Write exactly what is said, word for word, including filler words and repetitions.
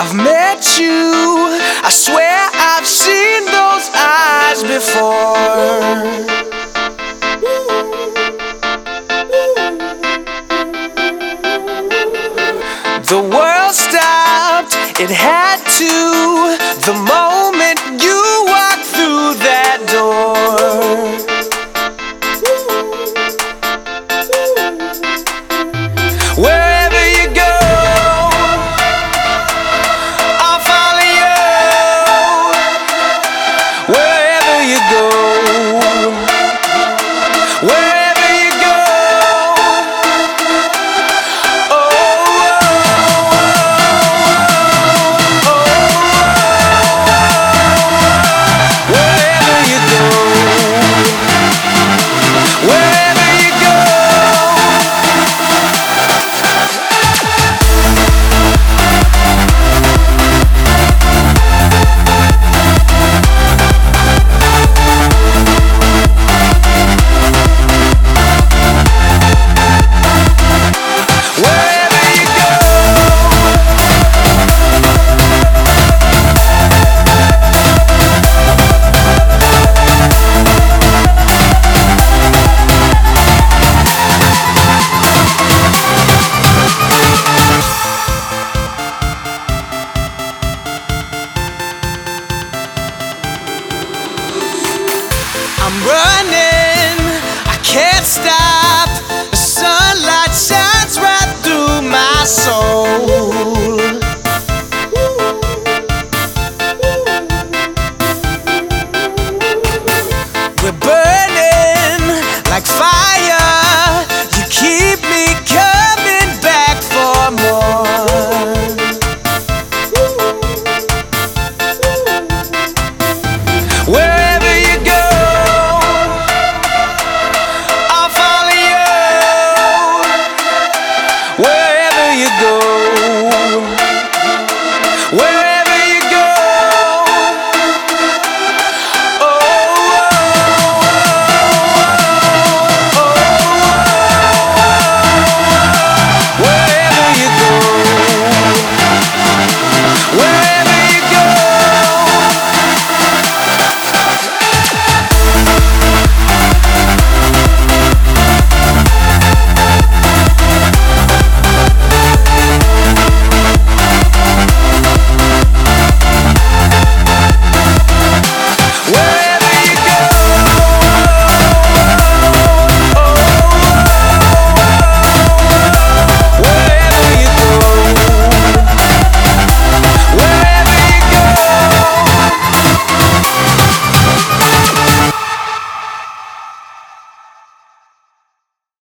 I've met you. I swear I've seen those eyes before. The world stopped, it had to, the moment you walked through that door. Wherever you go, I'll follow you. Wherever you go, wherever you go. Oh, oh, oh, oh. Wherever you go, wherever you go. I'm running, I can't stop.